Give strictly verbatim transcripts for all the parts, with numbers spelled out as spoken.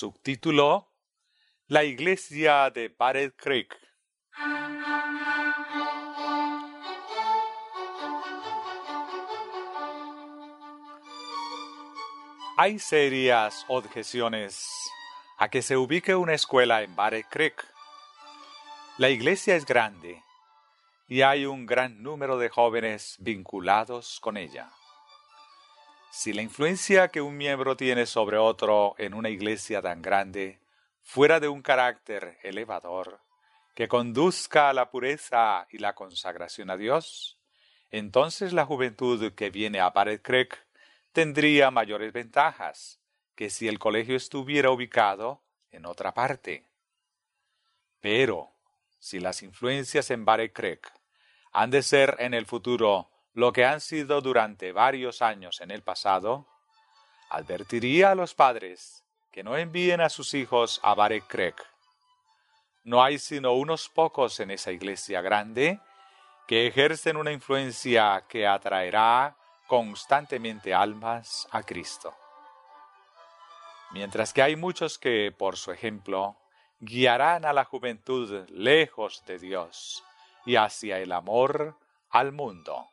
Subtítulo: La iglesia de Battle Creek. Hay serias objeciones a que se ubique una escuela en Battle Creek. La iglesia es grande y hay un gran número de jóvenes vinculados con ella. Si la influencia que un miembro tiene sobre otro en una iglesia tan grande fuera de un carácter elevador, que conduzca a la pureza y la consagración a Dios, entonces la juventud que viene a Battle Creek tendría mayores ventajas que si el colegio estuviera ubicado en otra parte. Pero, si las influencias en Battle Creek han de ser en el futuro lo que han sido durante varios años en el pasado, advertiría a los padres que no envíen a sus hijos a Battle Creek. No hay sino unos pocos en esa iglesia grande que ejercen una influencia que atraerá constantemente almas a Cristo. Mientras que hay muchos que, por su ejemplo, guiarán a la juventud lejos de Dios y hacia el amor al mundo.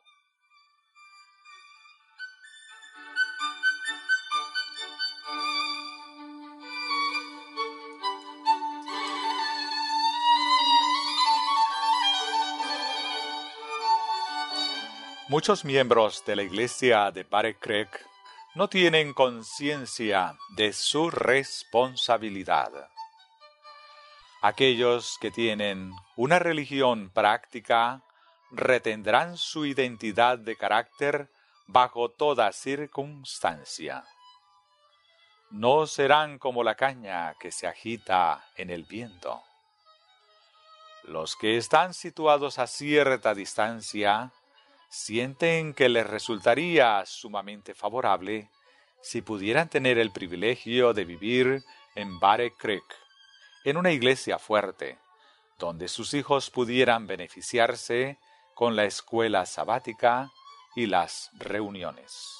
Muchos miembros de la iglesia de Battle Creek no tienen conciencia de su responsabilidad. Aquellos que tienen una religión práctica retendrán su identidad de carácter bajo toda circunstancia. No serán como la caña que se agita en el viento. Los que están situados a cierta distancia sienten que les resultaría sumamente favorable si pudieran tener el privilegio de vivir en Battle Creek, en una iglesia fuerte, donde sus hijos pudieran beneficiarse con la escuela sabática y las reuniones.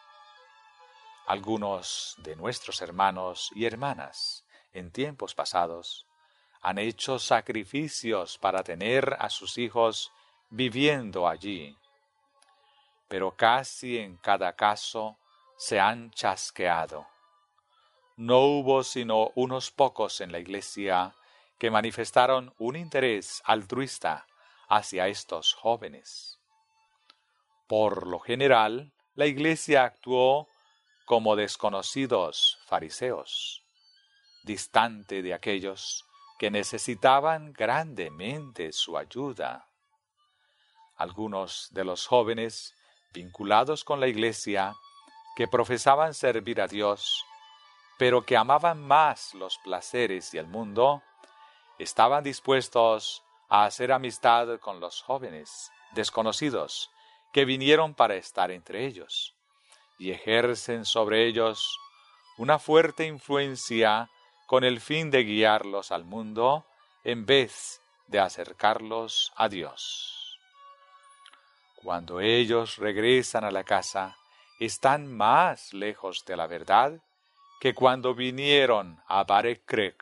Algunos de nuestros hermanos y hermanas en tiempos pasados han hecho sacrificios para tener a sus hijos viviendo allí, pero casi en cada caso se han chasqueado. No hubo sino unos pocos en la iglesia que manifestaron un interés altruista hacia estos jóvenes. Por lo general, la iglesia actuó como desconocidos fariseos, distante de aquellos que necesitaban grandemente su ayuda. Algunos de los jóvenes vinculados con la iglesia, que profesaban servir a Dios, pero que amaban más los placeres y el mundo, estaban dispuestos a hacer amistad con los jóvenes desconocidos que vinieron para estar entre ellos, y ejercen sobre ellos una fuerte influencia con el fin de guiarlos al mundo en vez de acercarlos a Dios. Cuando ellos regresan a la casa, están más lejos de la verdad que cuando vinieron a Battle Creek.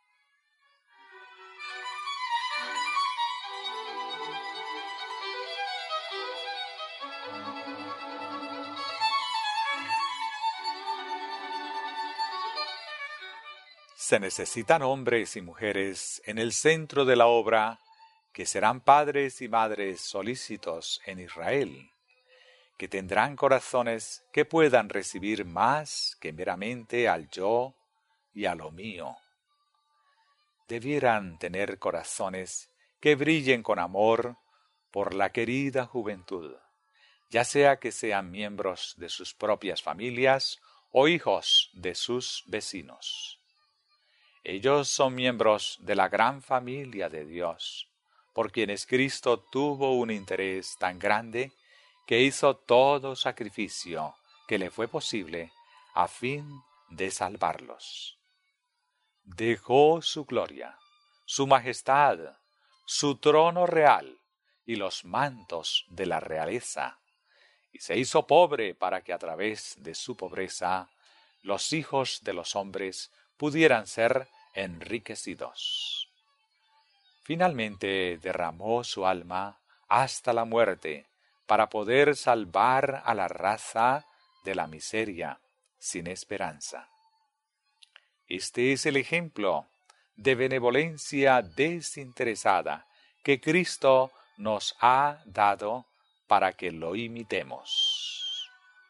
Se necesitan hombres y mujeres en el centro de la obra que serán padres y madres solícitos en Israel, que tendrán corazones que puedan recibir más que meramente al yo y a lo mío. Debieran tener corazones que brillen con amor por la querida juventud, ya sea que sean miembros de sus propias familias o hijos de sus vecinos. Ellos son miembros de la gran familia de Dios, por quienes Cristo tuvo un interés tan grande que hizo todo sacrificio que le fue posible a fin de salvarlos. Dejó su gloria, su majestad, su trono real y los mantos de la realeza, y se hizo pobre para que a través de su pobreza los hijos de los hombres pudieran ser enriquecidos. Finalmente derramó su alma hasta la muerte para poder salvar a la raza de la miseria sin esperanza. Este es el ejemplo de benevolencia desinteresada que Cristo nos ha dado para que lo imitemos.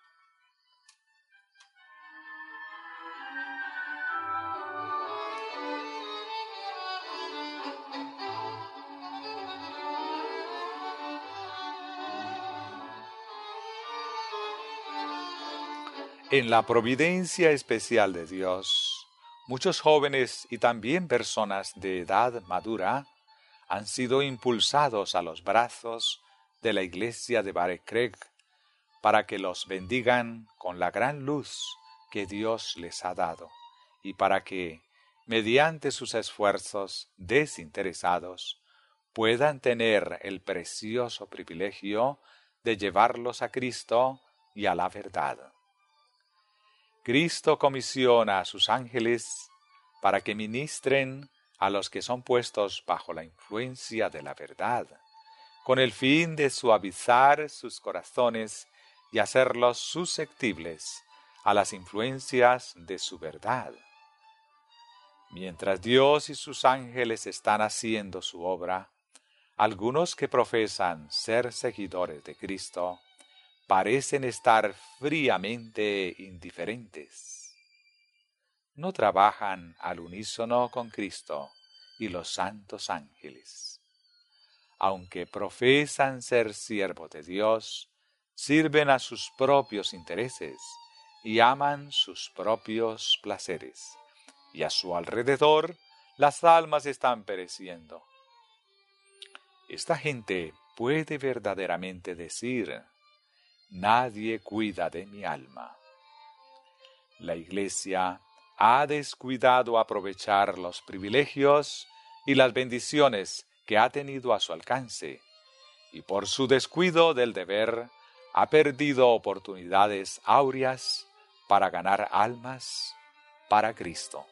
En la providencia especial de Dios, muchos jóvenes y también personas de edad madura han sido impulsados a los brazos de la iglesia de Bare Crek para que los bendigan con la gran luz que Dios les ha dado y para que, mediante sus esfuerzos desinteresados, puedan tener el precioso privilegio de llevarlos a Cristo y a la verdad. Cristo comisiona a sus ángeles para que ministren a los que son puestos bajo la influencia de la verdad, con el fin de suavizar sus corazones y hacerlos susceptibles a las influencias de su verdad. Mientras Dios y sus ángeles están haciendo su obra, algunos que profesan ser seguidores de Cristo parecen estar fríamente indiferentes. No trabajan al unísono con Cristo y los santos ángeles. Aunque profesan ser siervos de Dios, sirven a sus propios intereses y aman sus propios placeres, y a su alrededor las almas están pereciendo. Esta gente puede verdaderamente decir: nadie cuida de mi alma. La Iglesia ha descuidado aprovechar los privilegios y las bendiciones que ha tenido a su alcance, y por su descuido del deber ha perdido oportunidades áureas para ganar almas para Cristo.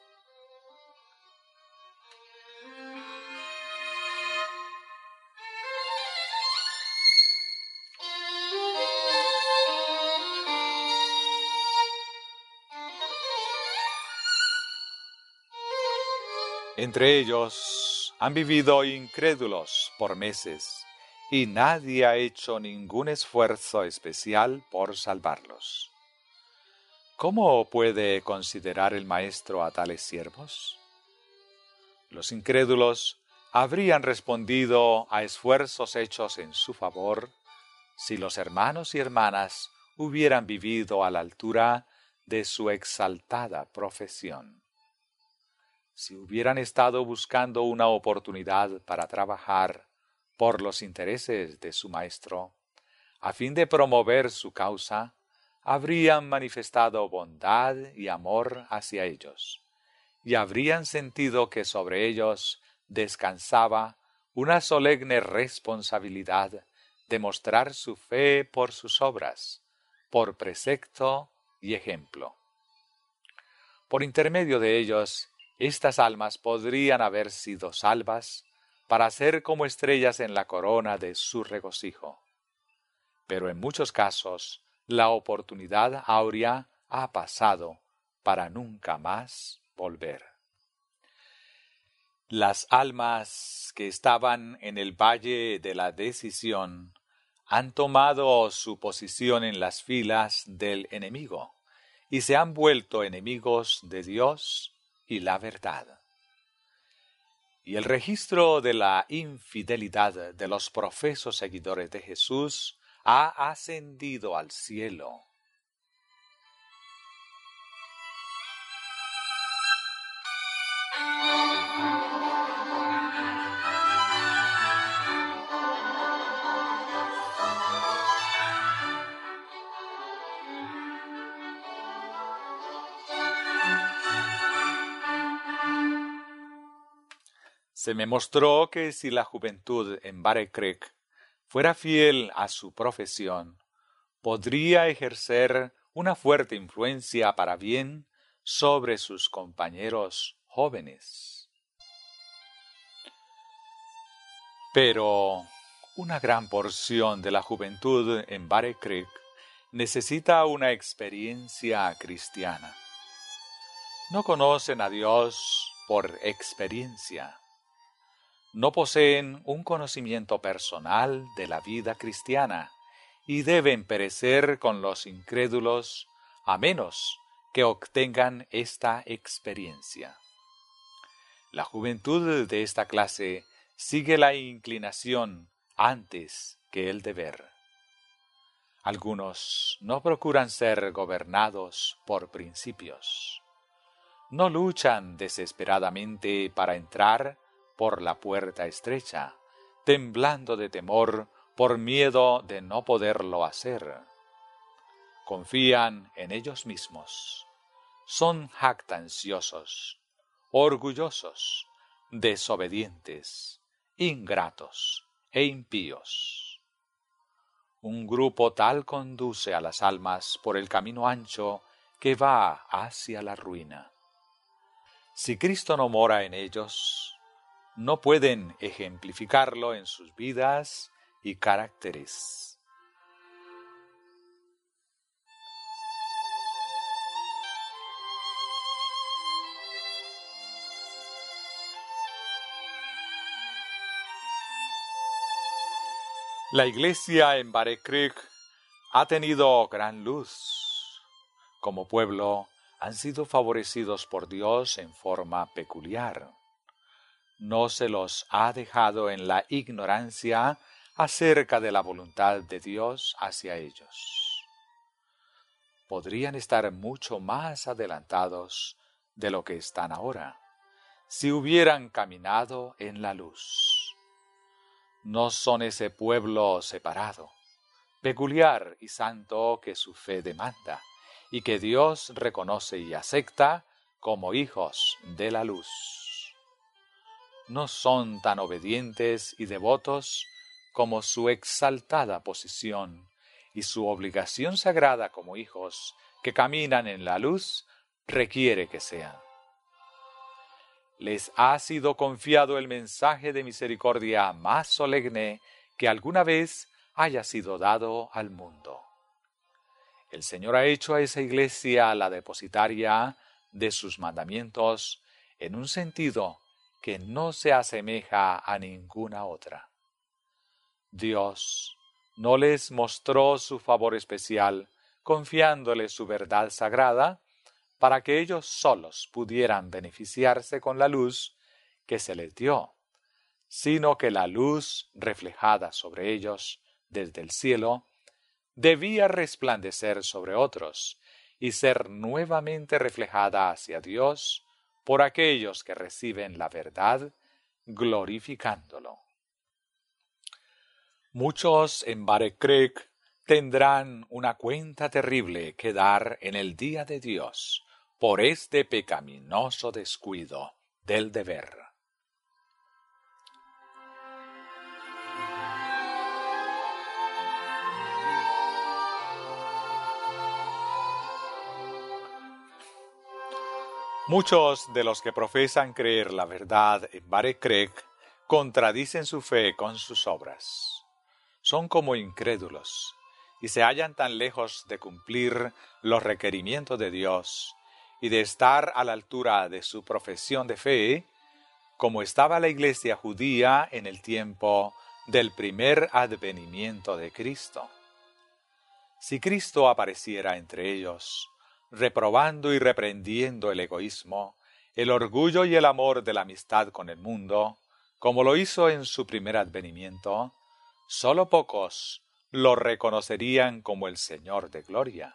Entre ellos han vivido incrédulos por meses y nadie ha hecho ningún esfuerzo especial por salvarlos. ¿Cómo puede considerar el Maestro a tales siervos? Los incrédulos habrían respondido a esfuerzos hechos en su favor si los hermanos y hermanas hubieran vivido a la altura de su exaltada profesión. Si hubieran estado buscando una oportunidad para trabajar por los intereses de su Maestro, a fin de promover su causa, habrían manifestado bondad y amor hacia ellos, y habrían sentido que sobre ellos descansaba una solemne responsabilidad de mostrar su fe por sus obras, por precepto y ejemplo. Por intermedio de ellos, estas almas podrían haber sido salvas para ser como estrellas en la corona de su regocijo. Pero en muchos casos, la oportunidad áurea ha pasado para nunca más volver. Las almas que estaban en el valle de la decisión han tomado su posición en las filas del enemigo y se han vuelto enemigos de Dios y la verdad. Y el registro de la infidelidad de los profesos seguidores de Jesús ha ascendido al cielo. Se me mostró que si la juventud en Bare Crek fuera fiel a su profesión, podría ejercer una fuerte influencia para bien sobre sus compañeros jóvenes. Pero una gran porción de la juventud en Battle Creek necesita una experiencia cristiana. No conocen a Dios por experiencia. No poseen un conocimiento personal de la vida cristiana y deben perecer con los incrédulos a menos que obtengan esta experiencia. La juventud de esta clase sigue la inclinación antes que el deber. Algunos no procuran ser gobernados por principios. No luchan desesperadamente para entrar por la puerta estrecha, temblando de temor por miedo de no poderlo hacer. Confían en ellos mismos. Son jactanciosos, orgullosos, desobedientes, ingratos e impíos. Un grupo tal conduce a las almas por el camino ancho que va hacia la ruina. Si Cristo no mora en ellos, no pueden ejemplificarlo en sus vidas y caracteres. La iglesia en Battle Creek ha tenido gran luz. Como pueblo, han sido favorecidos por Dios en forma peculiar. No se los ha dejado en la ignorancia acerca de la voluntad de Dios hacia ellos. Podrían estar mucho más adelantados de lo que están ahora, si hubieran caminado en la luz. No son ese pueblo separado, peculiar y santo que su fe demanda, y que Dios reconoce y acepta como hijos de la luz. No son tan obedientes y devotos como su exaltada posición y su obligación sagrada como hijos que caminan en la luz requiere que sean. Les ha sido confiado el mensaje de misericordia más solemne que alguna vez haya sido dado al mundo. El Señor ha hecho a esa iglesia la depositaria de sus mandamientos en un sentido que no se asemeja a ninguna otra. Dios no les mostró su favor especial confiándoles su verdad sagrada para que ellos solos pudieran beneficiarse con la luz que se les dio, sino que la luz reflejada sobre ellos desde el cielo debía resplandecer sobre otros y ser nuevamente reflejada hacia Dios por aquellos que reciben la verdad, glorificándolo. Muchos en Battle Creek tendrán una cuenta terrible que dar en el día de Dios por este pecaminoso descuido del deber. Muchos de los que profesan creer la verdad en Battle Creek contradicen su fe con sus obras. Son como incrédulos y se hallan tan lejos de cumplir los requerimientos de Dios y de estar a la altura de su profesión de fe, como estaba la iglesia judía en el tiempo del primer advenimiento de Cristo. Si Cristo apareciera entre ellos, reprobando y reprendiendo el egoísmo, el orgullo y el amor de la amistad con el mundo, como lo hizo en su primer advenimiento, sólo pocos lo reconocerían como el Señor de gloria.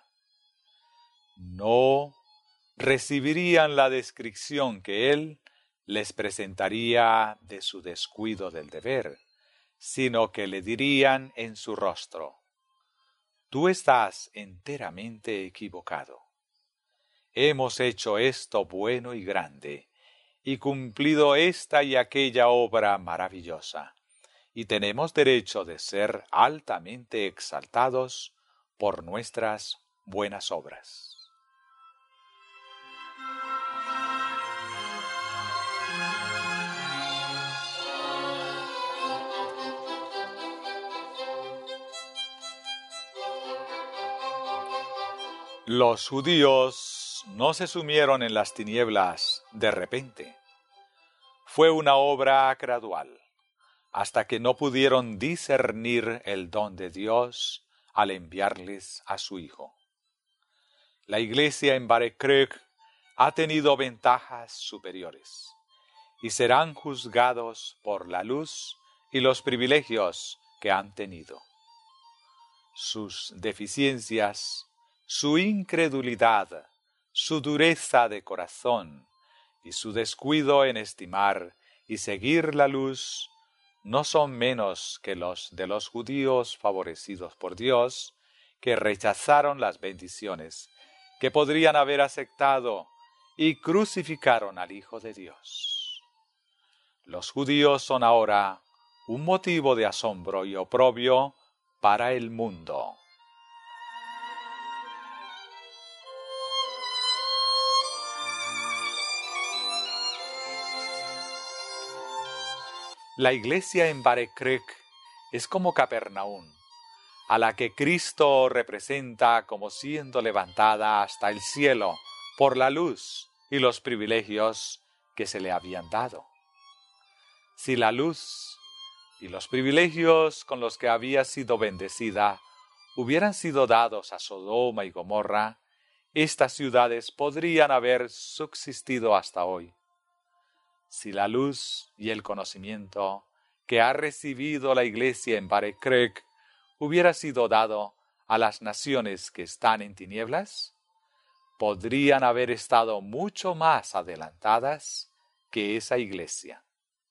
No recibirían la descripción que Él les presentaría de su descuido del deber, sino que le dirían en su rostro: «Tú estás enteramente equivocado. Hemos hecho esto bueno y grande, y cumplido esta y aquella obra maravillosa, y tenemos derecho de ser altamente exaltados por nuestras buenas obras». Los judíos no se sumieron en las tinieblas de repente. Fue una obra gradual, hasta que no pudieron discernir el don de Dios al enviarles a su Hijo. La iglesia en Barekrek ha tenido ventajas superiores y serán juzgados por la luz y los privilegios que han tenido. Sus deficiencias, su incredulidad, su dureza de corazón y su descuido en estimar y seguir la luz no son menos que los de los judíos favorecidos por Dios, que rechazaron las bendiciones que podrían haber aceptado y crucificaron al Hijo de Dios. Los judíos son ahora un motivo de asombro y oprobio para el mundo. La iglesia en Barekrek es como Capernaum, a la que Cristo representa como siendo levantada hasta el cielo por la luz y los privilegios que se le habían dado. Si la luz y los privilegios con los que había sido bendecida hubieran sido dados a Sodoma y Gomorra, estas ciudades podrían haber subsistido hasta hoy. Si la luz y el conocimiento que ha recibido la iglesia en Barekrek hubiera sido dado a las naciones que están en tinieblas, podrían haber estado mucho más adelantadas que esa iglesia.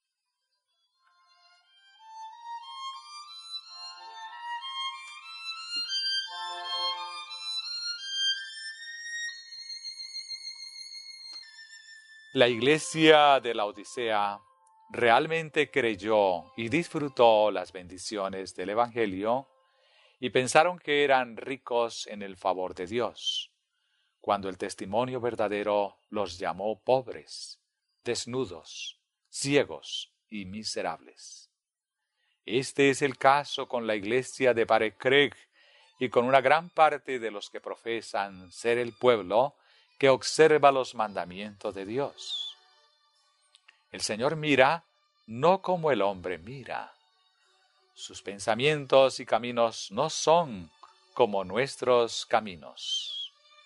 La iglesia de la Odisea realmente creyó y disfrutó las bendiciones del Evangelio y pensaron que eran ricos en el favor de Dios, cuando el testimonio verdadero los llamó pobres, desnudos, ciegos y miserables. Este es el caso con la iglesia de Barekrek y con una gran parte de los que profesan ser el pueblo que observa los mandamientos de Dios. El Señor mira no como el hombre mira. Sus pensamientos y caminos no son como nuestros caminos.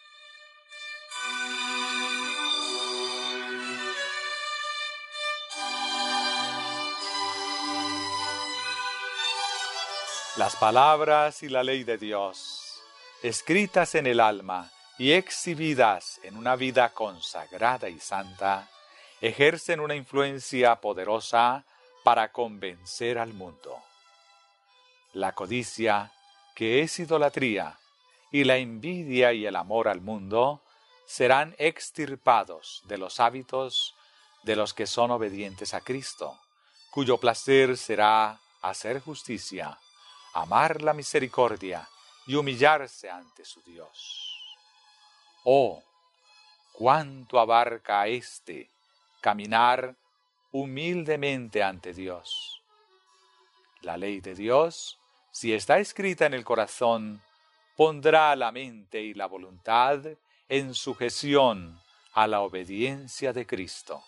Las palabras y la ley de Dios, escritas en el alma y exhibidas en una vida consagrada y santa, ejercen una influencia poderosa para convencer al mundo. La codicia, que es idolatría, y la envidia y el amor al mundo serán extirpados de los hábitos de los que son obedientes a Cristo, cuyo placer será hacer justicia, amar la misericordia y humillarse ante su Dios. Oh, cuánto abarca a éste caminar humildemente ante Dios. La ley de Dios, si está escrita en el corazón, pondrá la mente y la voluntad en sujeción a la obediencia de Cristo.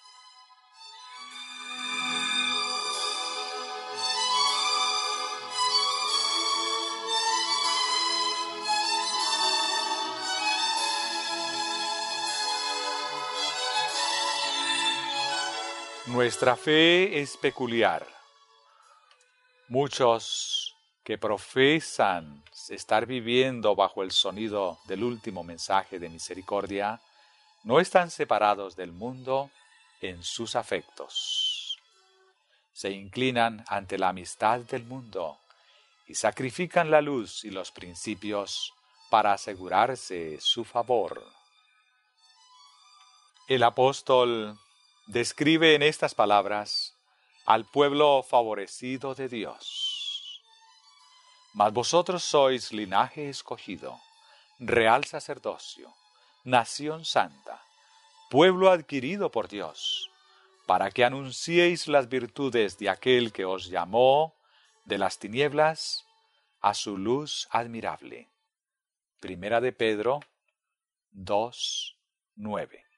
Nuestra fe es peculiar. Muchos que profesan estar viviendo bajo el sonido del último mensaje de misericordia no están separados del mundo en sus afectos. Se inclinan ante la amistad del mundo y sacrifican la luz y los principios para asegurarse su favor. El apóstol describe en estas palabras al pueblo favorecido de Dios. Mas vosotros sois linaje escogido, real sacerdocio, nación santa, pueblo adquirido por Dios, para que anunciéis las virtudes de aquel que os llamó de las tinieblas a su luz admirable. Primera de Pedro, dos nueve.